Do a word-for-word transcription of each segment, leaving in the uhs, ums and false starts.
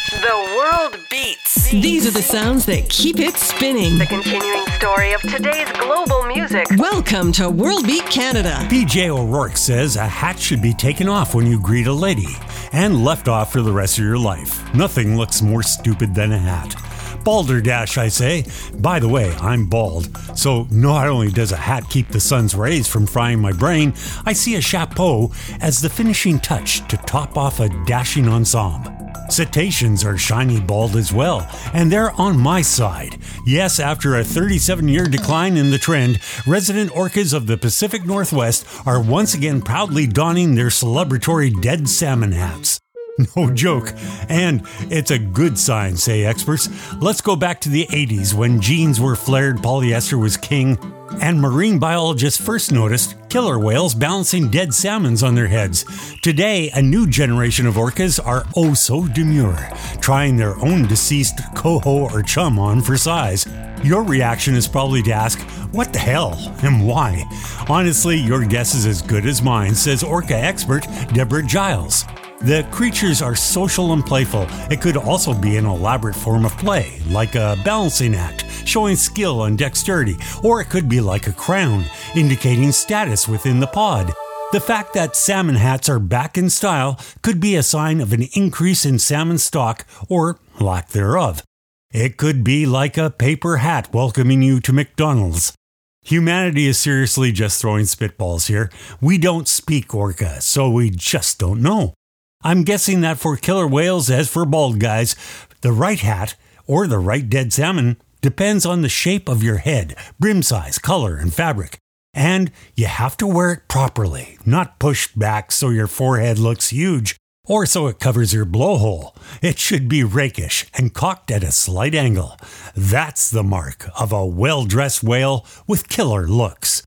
The world beats. These are the sounds that keep it spinning. The continuing story of today's global music. Welcome to World Beat Canada. P J O'Rourke says a hat should be taken off when you greet a lady and left off for the rest of your life. Nothing looks more stupid than a hat. Balderdash, I say. By the way, I'm bald, so not only does a hat keep the sun's rays from frying my brain, I see a chapeau as the finishing touch to top off a dashing ensemble. Cetaceans are shiny bald as well, and they're on my side. Yes, after a thirty-seven-year decline in the trend, resident orcas of the Pacific Northwest are once again proudly donning their celebratory dead salmon hats. No joke. And it's a good sign, say experts. Let's go back to the eighties when jeans were flared, polyester was king, and marine biologists first noticed killer whales balancing dead salmons on their heads. Today, a new generation of orcas are oh so demure, trying their own deceased coho or chum on for size. Your reaction is probably to ask, what the hell and why? Honestly, your guess is as good as mine, says orca expert Deborah Giles. The creatures are social and playful. It could also be an elaborate form of play, like a balancing act, showing skill and dexterity, or it could be like a crown, indicating status within the pod. The fact that salmon hats are back in style could be a sign of an increase in salmon stock, or lack thereof. It could be like a paper hat welcoming you to McDonald's. Humanity is seriously just throwing spitballs here. We don't speak orca, so we just don't know. I'm guessing that for killer whales, as for bald guys, the right hat, or the right dead salmon, depends on the shape of your head, brim size, color, and fabric. And you have to wear it properly, not pushed back so your forehead looks huge, or so it covers your blowhole. It should be rakish and cocked at a slight angle. That's the mark of a well-dressed whale with killer looks.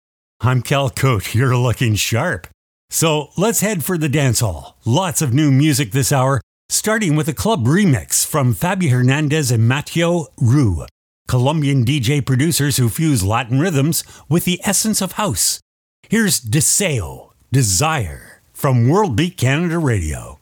I'm Cal Cote, you're looking sharp. So let's head for the dance hall. Lots of new music this hour, starting with a club remix from Fabi Hernandez and Mateo Rue, Colombian D J producers who fuse Latin rhythms with the essence of house. Here's Deseo, Desire, from World Beat Canada Radio.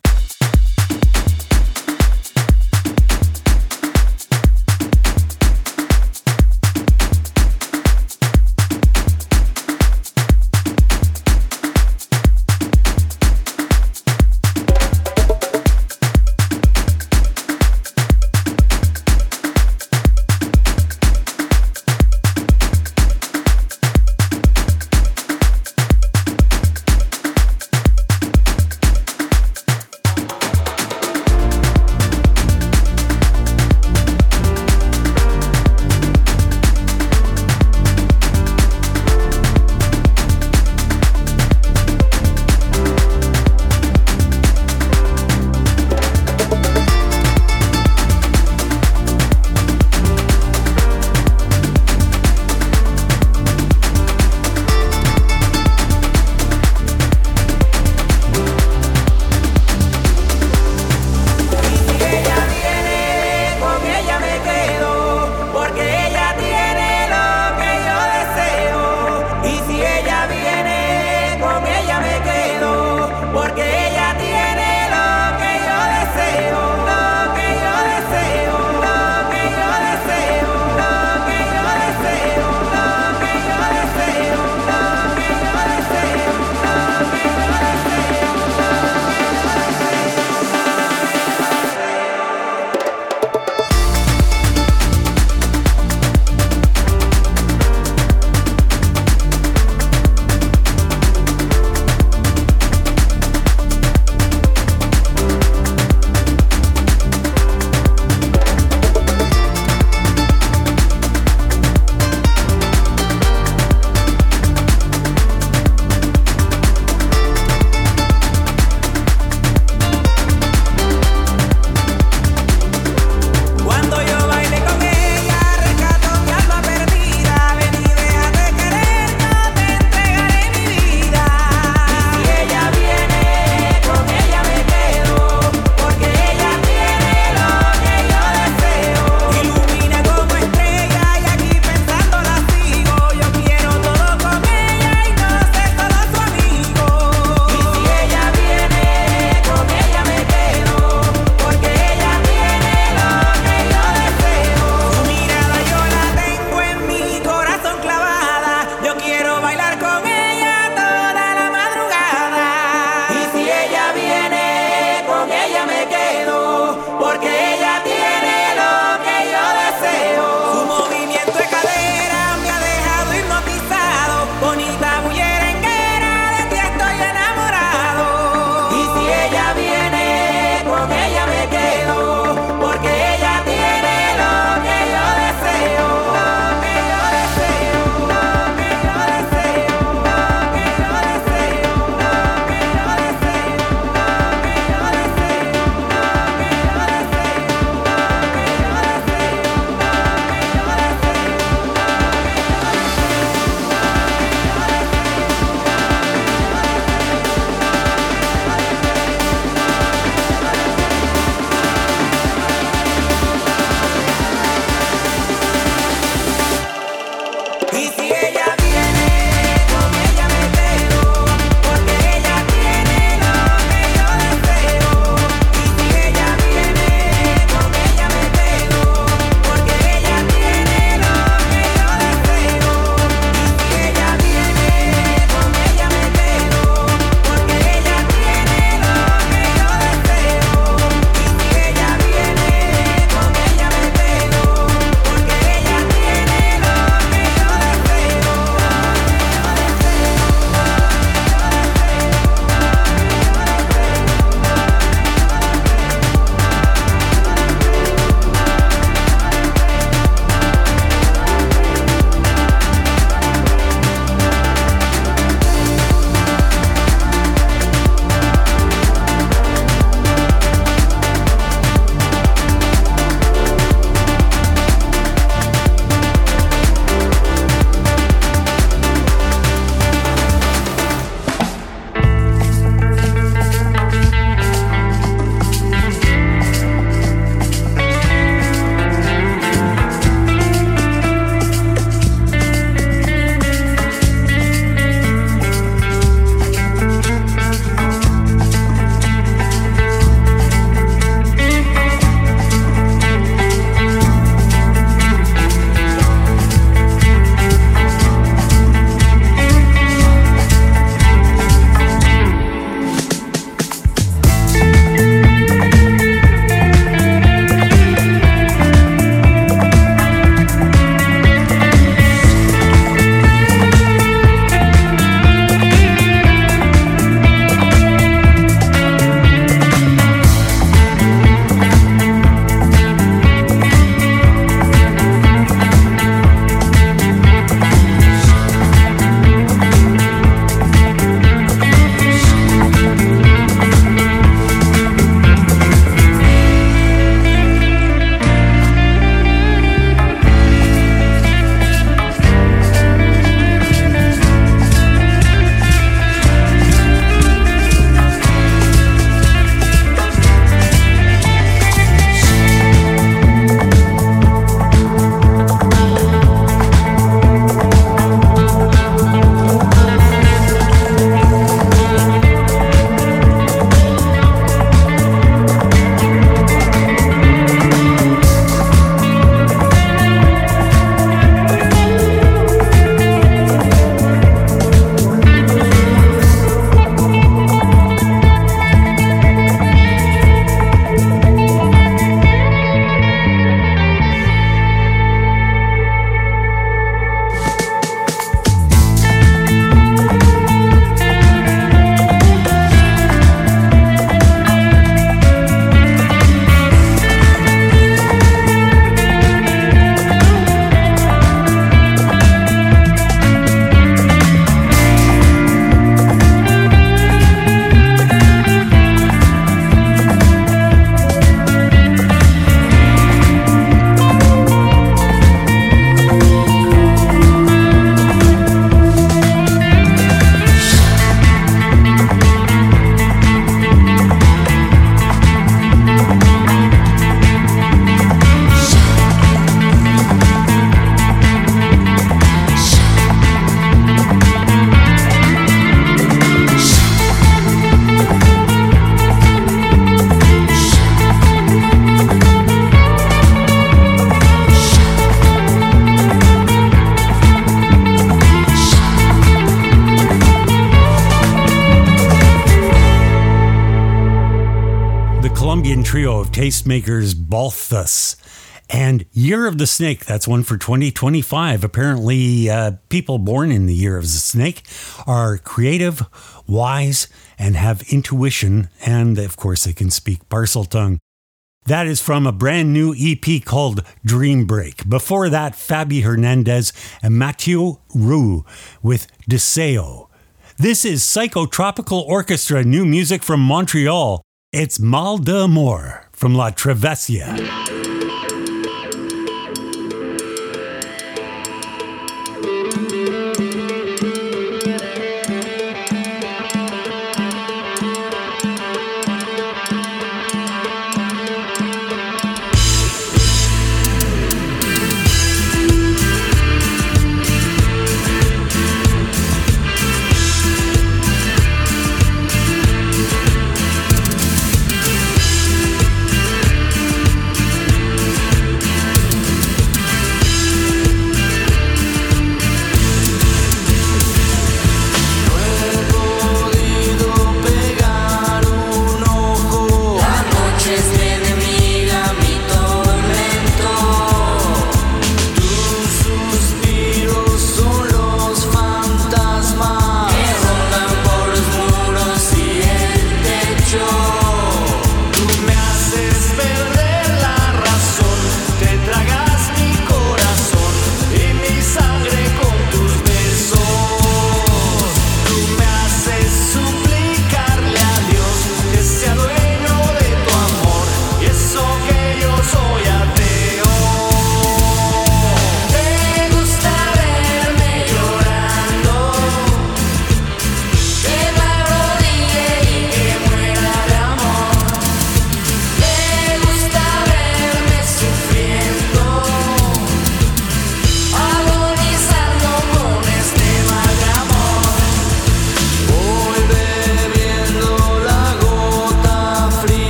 the Colombian trio of tastemakers Balthus. And Year of the Snake, that's one for twenty twenty-five. Apparently, uh, people born in the Year of the Snake are creative, wise, and have intuition. And, of course, they can speak Parseltongue. That is from a brand new E P called Dream Break. Before that, Fabi Hernandez and Mathieu Roux with Deseo. This is Psychotropical Orchestra, new music from Montreal. It's Mal d'Amour from La Travesia.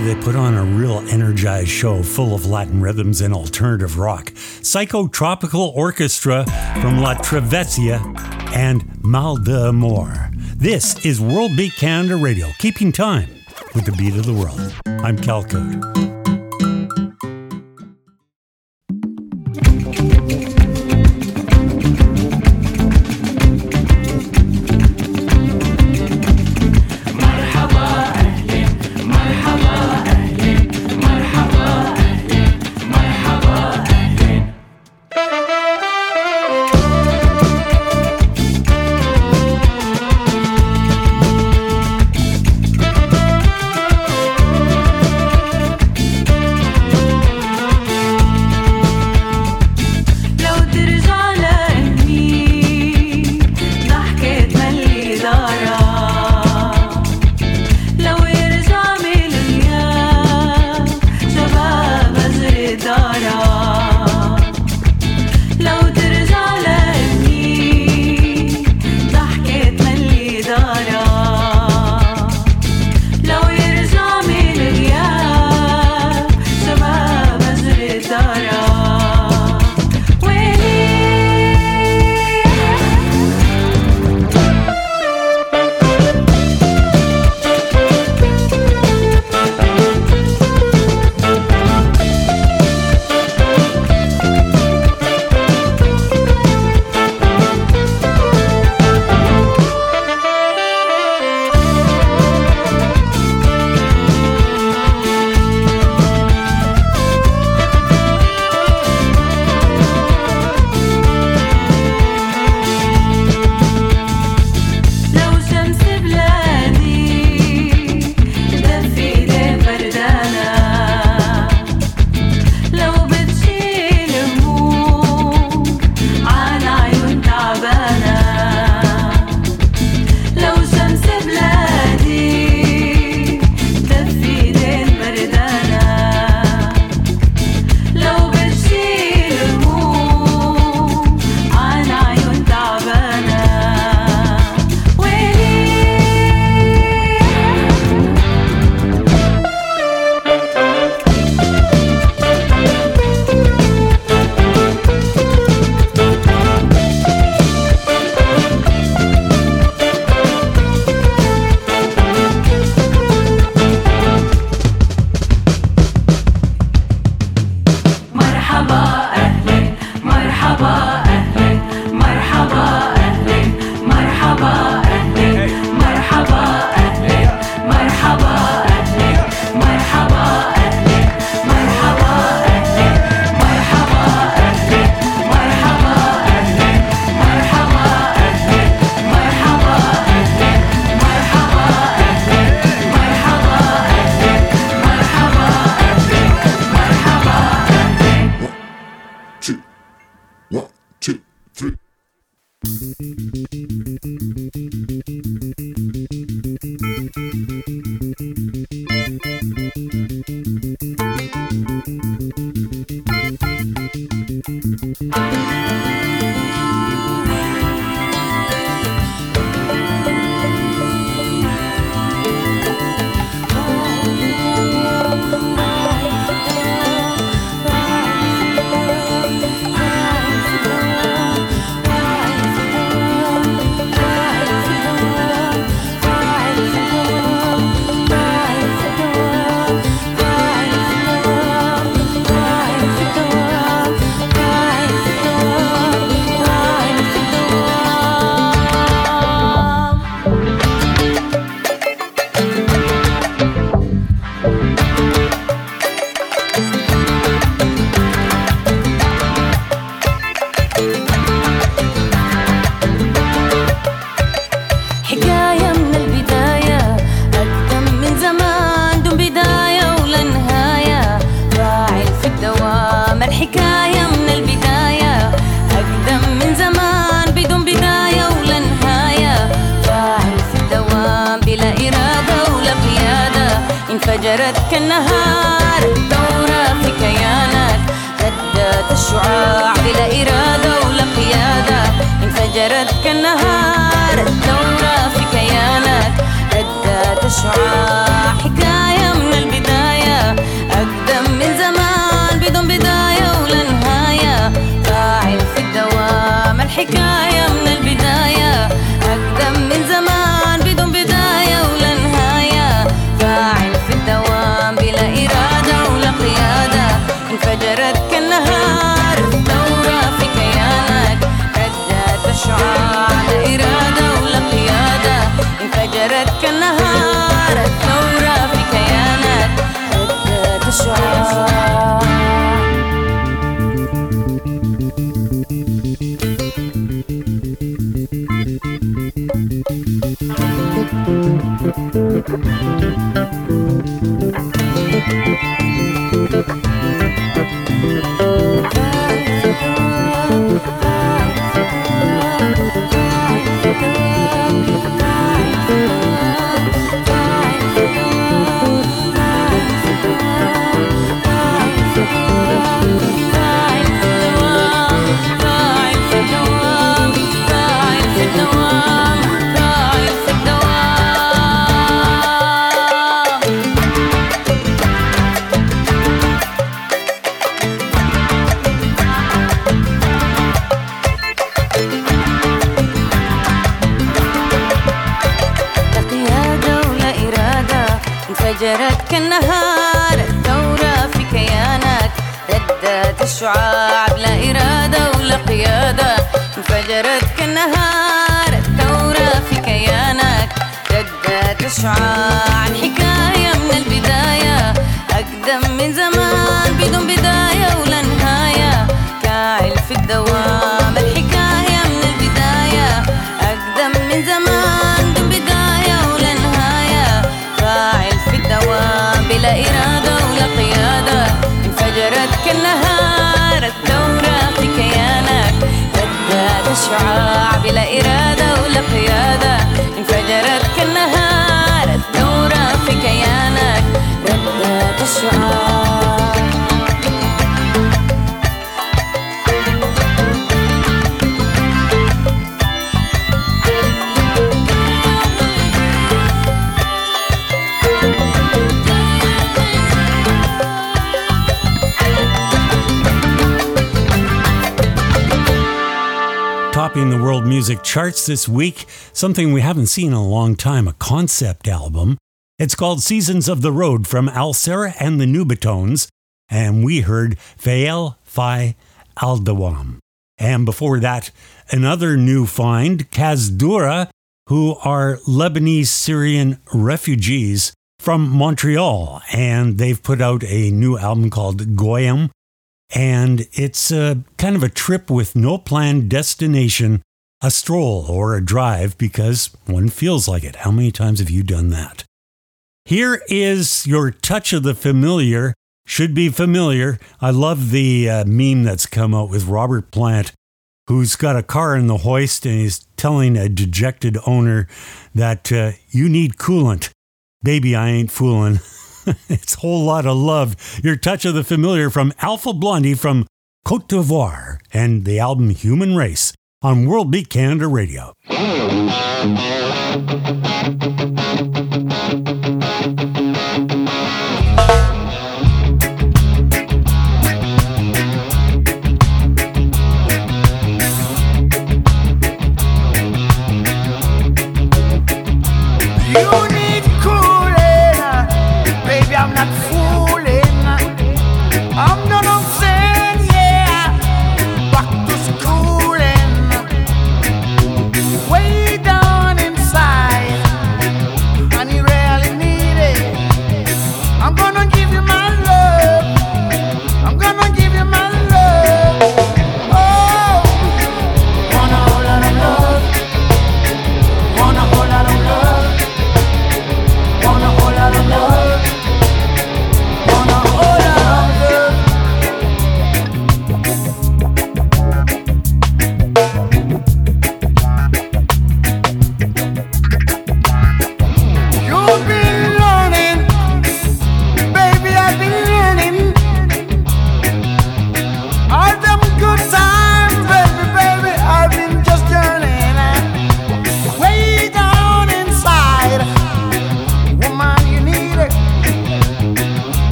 they put on a real energized show full of Latin rhythms and alternative rock. Psychotropical Orchestra from La Travesia and Mal d'Amor. This is World Beat Canada Radio, keeping time with the beat of the world. I'm Cal Code. انفجرت كالنهار دورة في كيانك، ردت الشعاع بلا إرادة ولا قيادة. انفجرت كالنهار دورة في كيانك، ردت الشعاع. حكاية من البداية انفجرت كالنهار الثورة في كيانك ردت الشعاع بلا إرادة ولا قيادة انفجرت كالنهار الثورة في كيانك ردت الشعاع حكاية من البداية أقدم من زمان بدون بداية ولا نهاية كاعل في الدوام الحكاية من البداية أقدم من زمان بدون بداية ولا نهاية فاعل في الدوام بلا إرادة ولا قيادة انفجرت كالنهار الثورة في كيانك ردت الشعاع بلا إرادة ولا قيادة انفجرت كالنهار الثورة في كيانك ردت الشعاع. Topping the world music charts this week, something we haven't seen in a long time, a concept album. It's called Seasons of the Road from Alcera and the Nubatones, and we heard Fael Fi Aldawam. And before that, another new find, Kazdura, who are Lebanese Syrian refugees from Montreal, and they've put out a new album called Goyim. And it's a kind of a trip with no planned destination, a stroll or a drive because one feels like it. How many times have you done that? Here is your touch of the familiar. Should be familiar. I love the uh, meme that's come out with Robert Plant, who's got a car in the hoist and he's telling a dejected owner that uh, you need coolant. Baby, I ain't fooling. It's a whole lot of love. Your touch of the familiar from Alpha Blondie from Côte d'Ivoire and the album Human Race on World Beat Canada Radio. I'm not fooling. I'm not on saying, yeah, back to schooling. Way down inside,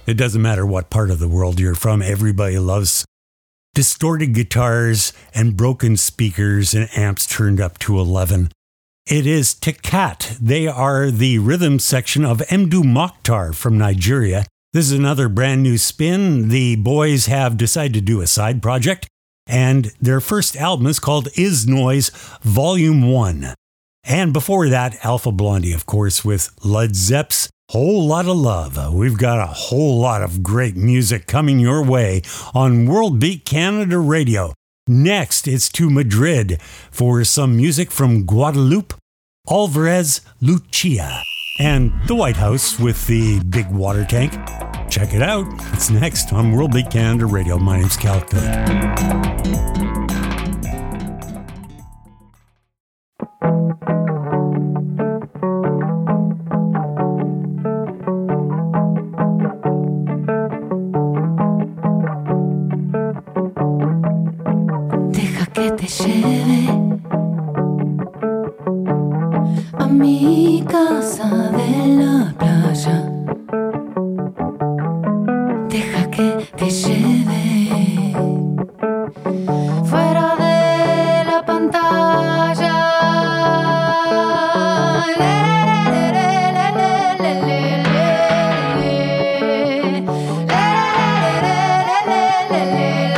It doesn't matter what part of the world you're from, everybody loves distorted guitars and broken speakers and amps turned up to eleven. It is Tikat. They are the rhythm section of Mdu Mokhtar from Nigeria. This is another brand new spin. The boys have decided to do a side project, and their first album is called Is Noise Volume one. And before that, Alpha Blondie, of course, with Led Zepp's Whole Lot of Love. We've got a whole lot of great music coming your way on World Beat Canada Radio. Next, it's to Madrid for some music from Guadalupe, Alvarez Lucia, and the White House with the big water tank. Check it out. It's next on World Beat Canada Radio. My name's Cal Good. Que te lleve a mi casa de la playa. Deja que te lleve fuera de la pantalla. Le, le, le, le, le, le, le, le, le, le, le, le.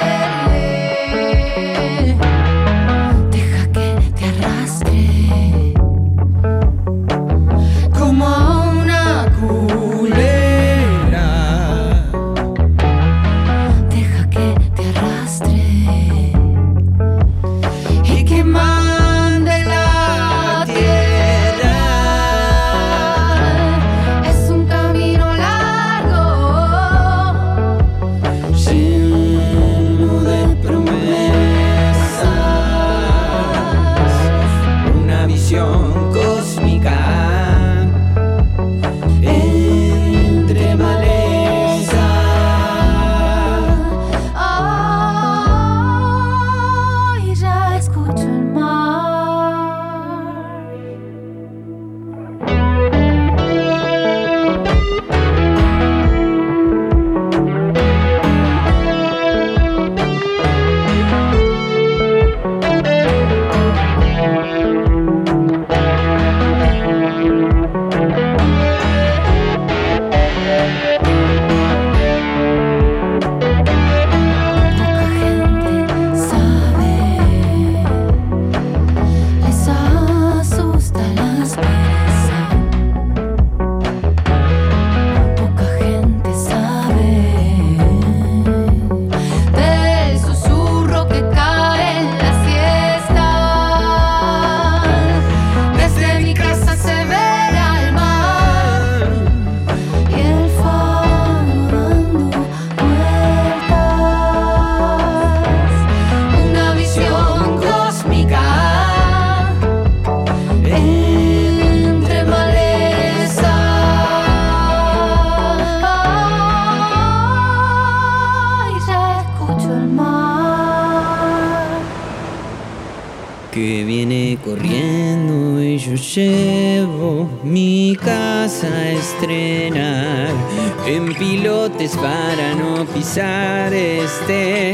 Que viene corriendo y yo llevo mi casa a estrenar en pilotes para no pisar este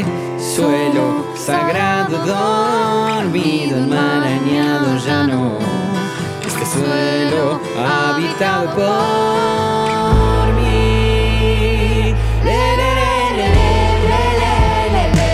suelo sagrado, dormido, enmarañado, ya no, este suelo habitado por mí. Le, le, le, le, le, le, le.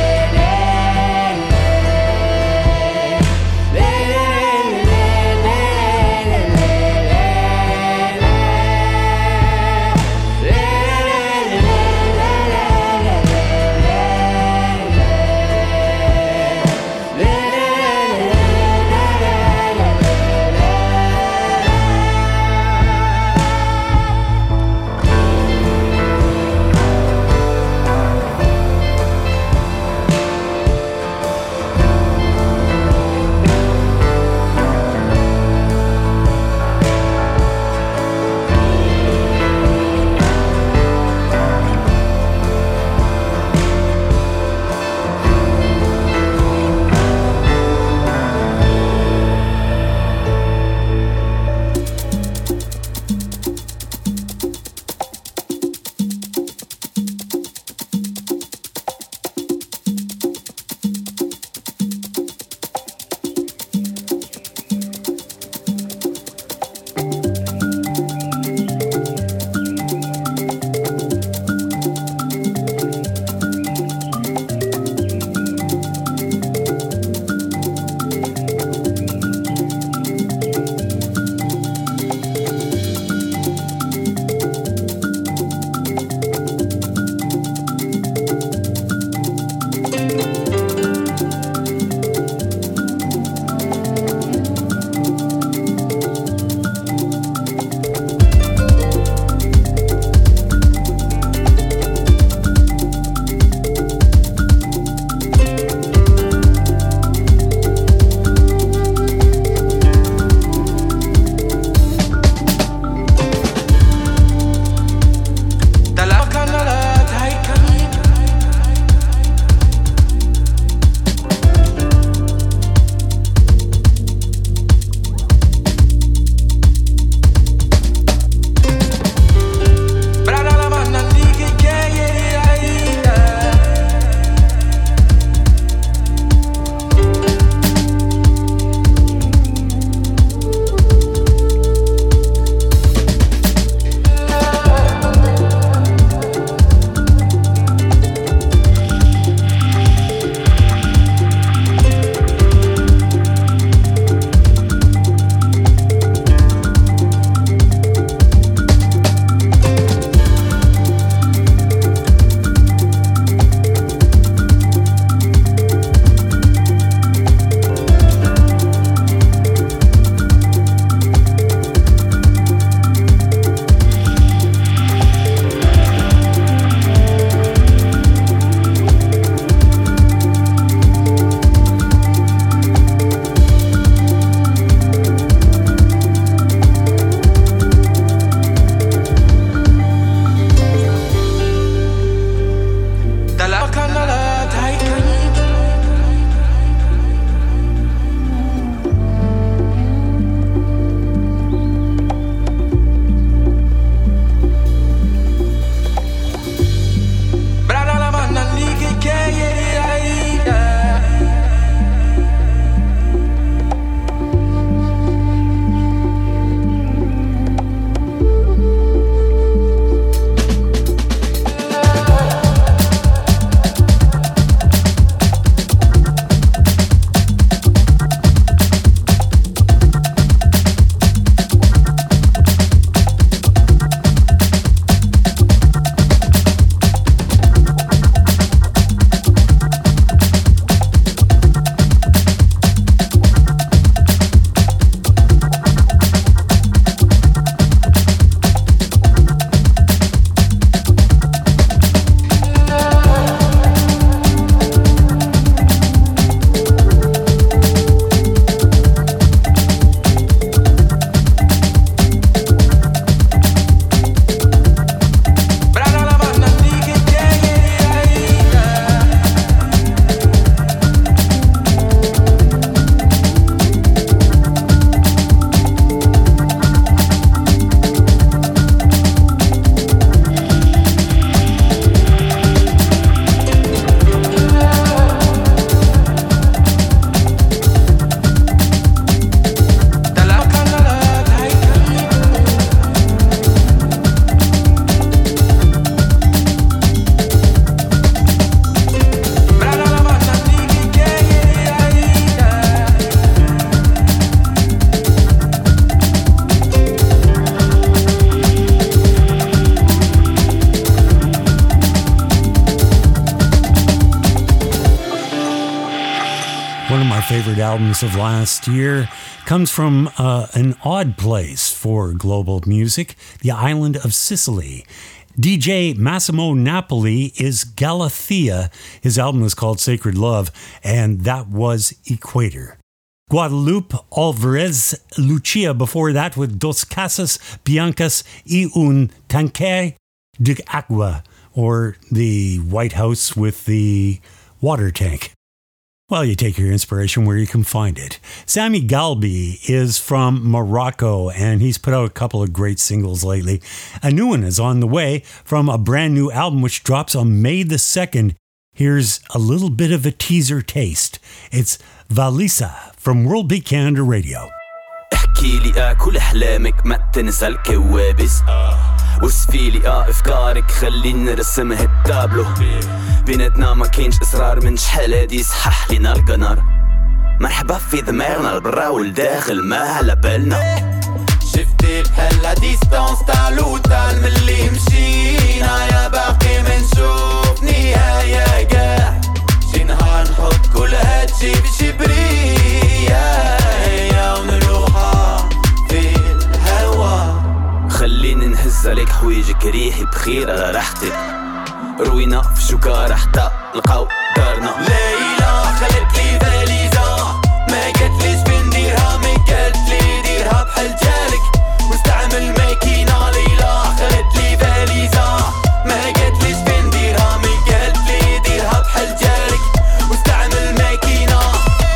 favorite albums of last year comes from uh, an odd place for global music, the island of Sicily. D J Massimo Napoli is Galathea. His album is called Sacred Love, and that was Equator. Guadalupe Alvarez Lucia before that with Dos Casas Biancas y un Tanque de Agua, or the White House with the water tank. Well, you take your inspiration where you can find it. Sami Galbi is from Morocco, and he's put out a couple of great singles lately. A new one is on the way from a brand new album which drops on May the second. Here's a little bit of a teaser taste. It's Valisa from World Beat Canada Radio. احكي لي اكل احلامك ما تنسى الكوابيس وصفي لي اه افكارك خليني نرسمها التابلو بيناتنا ما كاينش اسرار من شحال هادي صحح لينا القنار مرحبا في دماغنا البرا والداخل ما على بالنا شفتي بحال لا ديستانس تاع لوطال ملي مشينا يا باقي ما نشوف نهاية كاع شي نهار نحط كل هادشي بشي برية ونروحها في الهوا خليني نهز عليك حويجك ريحي بخير على راحتك روينا في شكارة حتى لقاو دارنا ليلى خلت لي فاليزا ما قالتليش فين نديرها ما قالتلي ديرها بحال جالك واستعمل ماكينة ليلى خلت لي فاليزا ما قالتليش فين نديرها ما قالتلي ديرها بحال جالك واستعمل ماكينة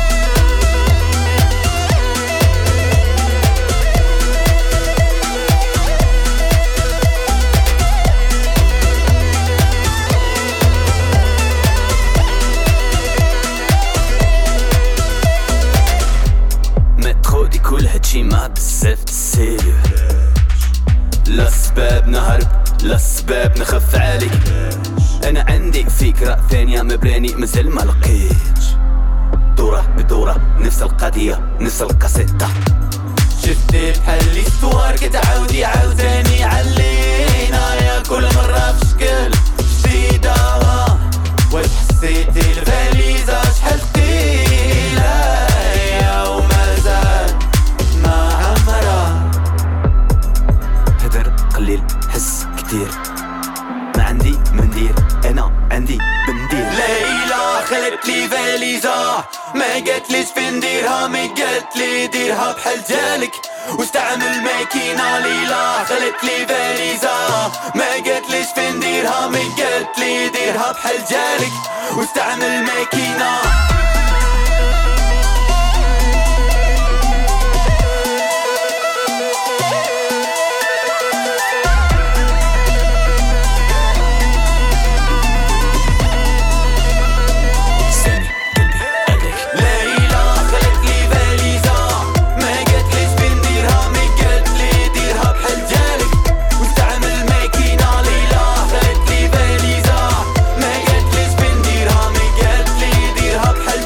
كل هادشي ما بزاف تسالو لا سباب نهرب لا سباب نخف عليك انا عندي فكرة ثانية مبراني مازال ما لقيتش دورة بدورة نفس القضية نفس القصيدة شفتي بحال لي ستوار كتعاودي عاوتاني علينا يا كل مرة في شكل جديدة واش حسيتي الفاليزة شحال ثقيلة قليل حس كتير ما عندي مندير انا عندي بندير ليلى خلت لي فاليزا ما قالتليش فين نديرها ما قالتلي ديرها بحال جالك واستعمل ماكينة ليلى خلت لي فاليزا ما قالتليش فين نديرها ما قالتلي ديرها بحال جالك واستعمل ماكينة بحال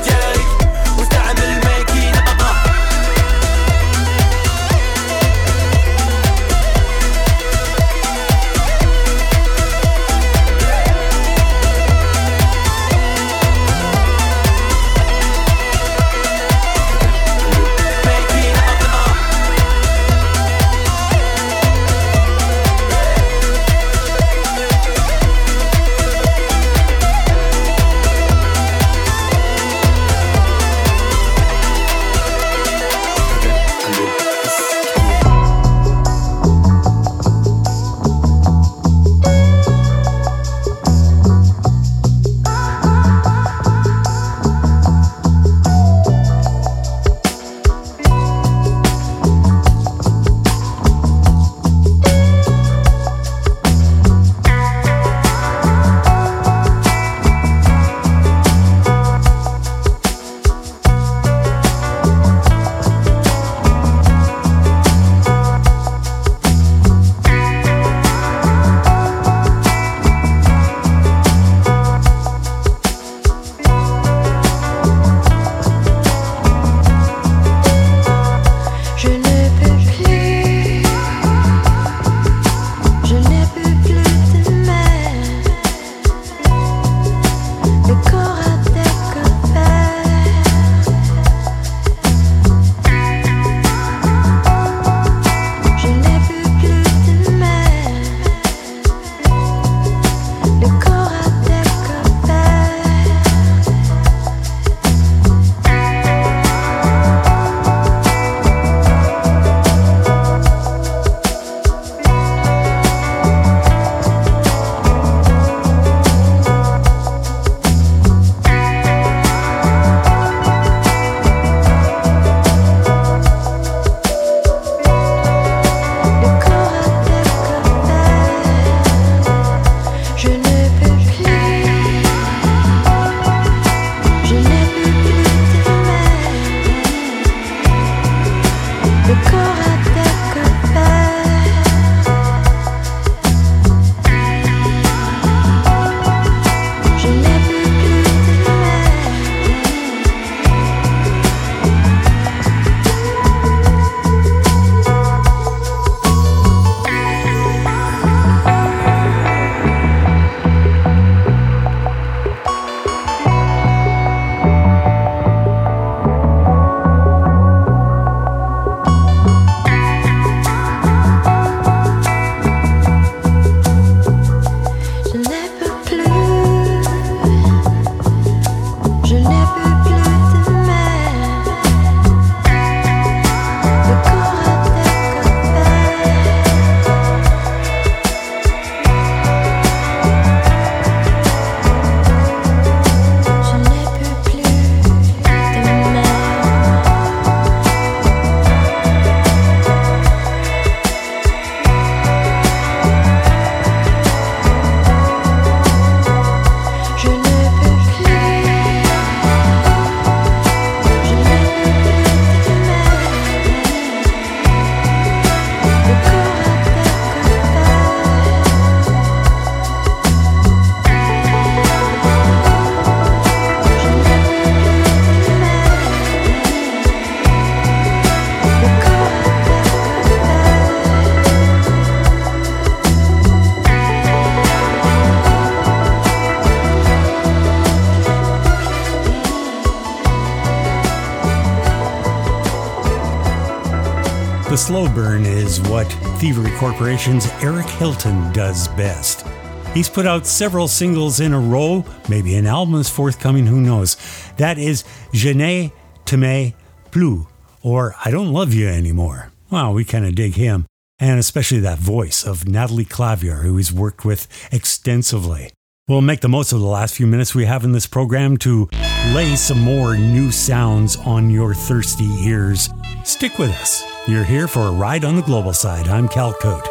The slow burn is what Thievery Corporation's Eric Hilton does best. He's put out several singles in a row, maybe an album is forthcoming, who knows. That is Je ne t'aime plus, or I Don't Love You Anymore. Wow, we kind of dig him, and especially that voice of Natalie Clavier, who he's worked with extensively. We'll make the most of the last few minutes we have in this program to lay some more new sounds on your thirsty ears. Stick with us. You're here for a ride on the global side. I'm Cal Cote.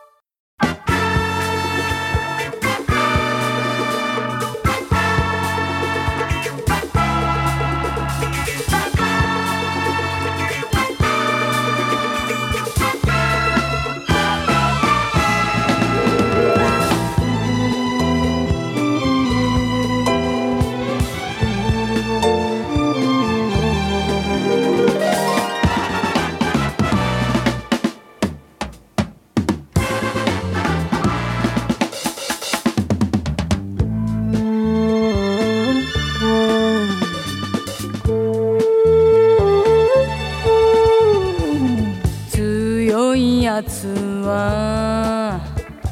やつは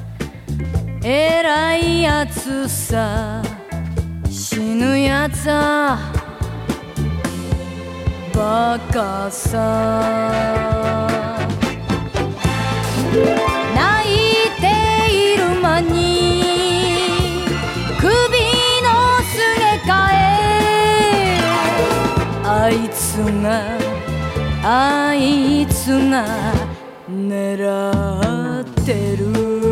偉いやつさ、死ぬやつはバカさ。泣いている間に首のすげ替え、あいつがあいつが狙ってる。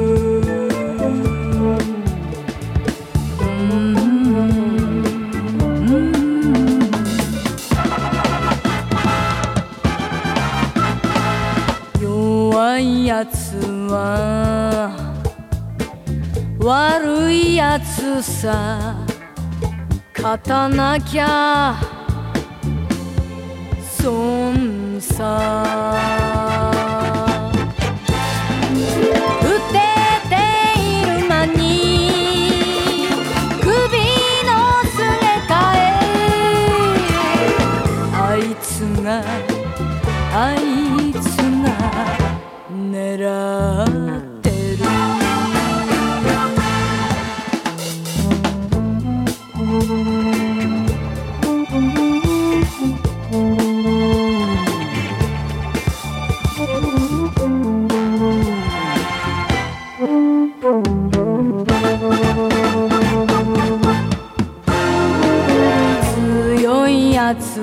弱いやつは悪いやつさ、勝たなきゃ損さ。打てている間に首のすげ替え、あいつがあいつが狙ってる。強いやつ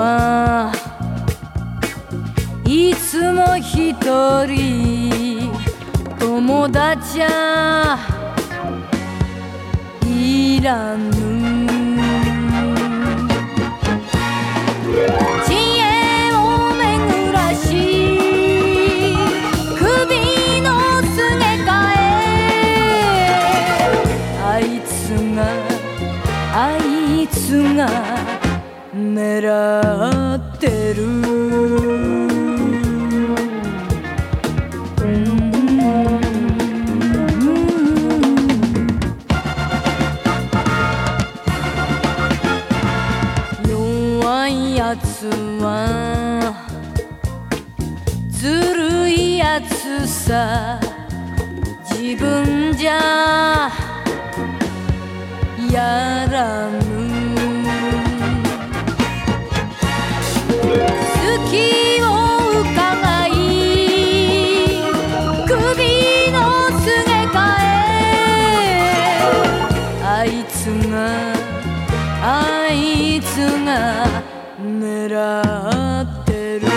はいつも一人、友達はいらぬ。知恵を巡らし首のすげ替え、あいつがあいつが狙ってる。やつはずるいやつさ、自分じゃやらぬ。好きを伺い首のすげ替え、あいつがあいつが狙ってる。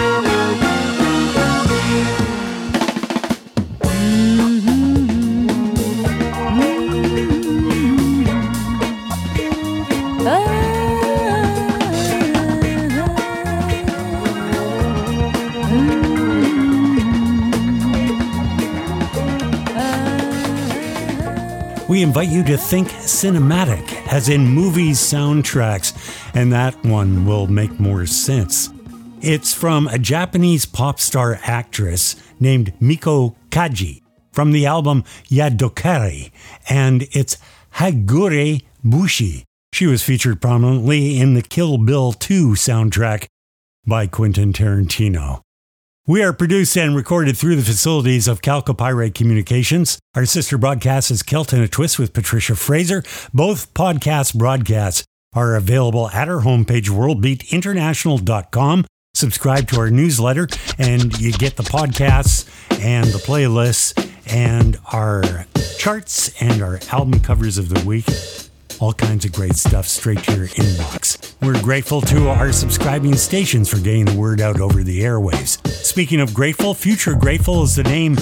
We invite you to think cinematic, as in movies soundtracks, and that one will make more sense. It's from a Japanese pop star actress named Miko Kaji from the album Yadokari, and it's Hagure Bushi. She was featured prominently in the Kill Bill two soundtrack by Quentin Tarantino. We are produced and recorded through the facilities of Calcopyrite Communications. Our sister broadcast is Celt in a Twist with Patricia Fraser. Both podcast broadcasts are available at our homepage, world beat international dot com. Subscribe to our newsletter, and you get the podcasts and the playlists and our charts and our album covers of the week. All kinds of great stuff straight to your inbox. We're grateful to our subscribing stations for getting the word out over the airwaves. Speaking of grateful, Future Grateful is the name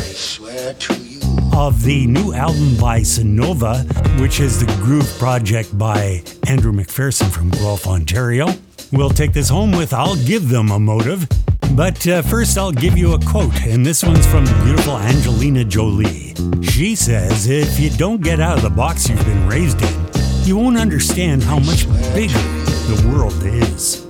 of the new album by Sonova, which is the groove project by Andrew McPherson from Guelph, Ontario. We'll take this home with I'll Give Them a Motive. But uh, first, I'll give you a quote, and this one's from the beautiful Angelina Jolie. She says, if you don't get out of the box you've been raised in, you won't understand how much bigger the world is.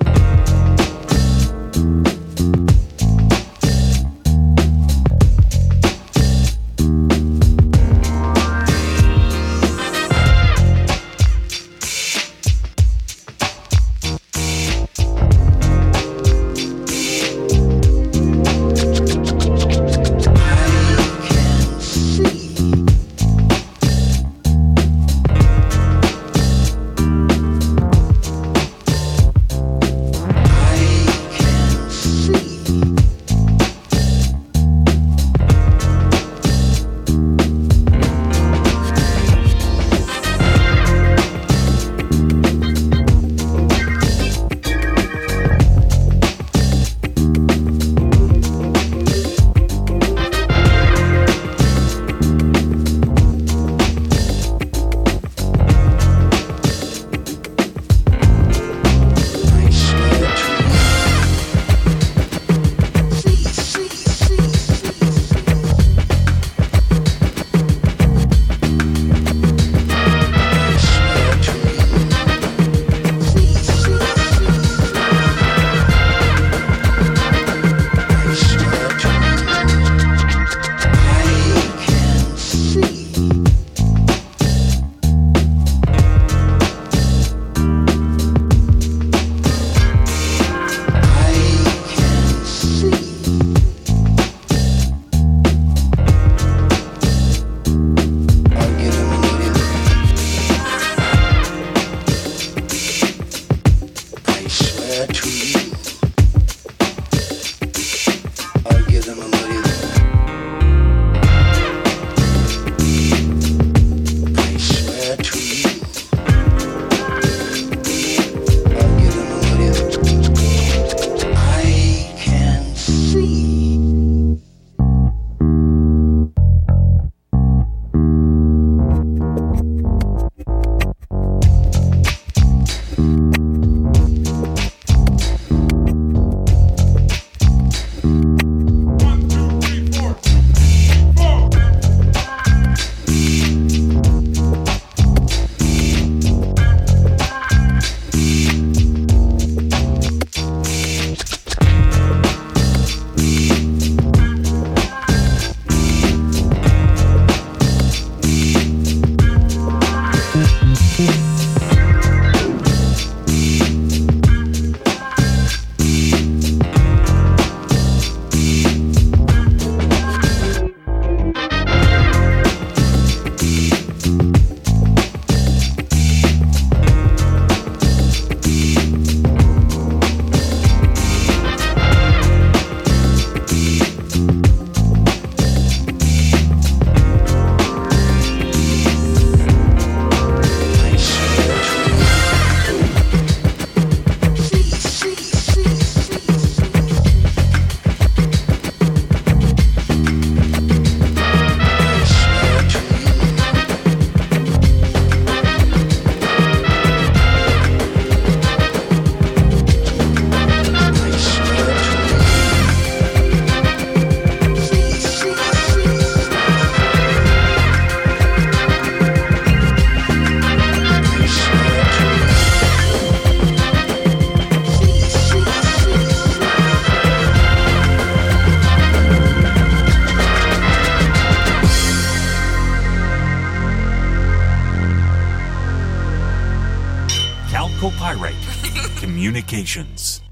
Calcopyrite Communications.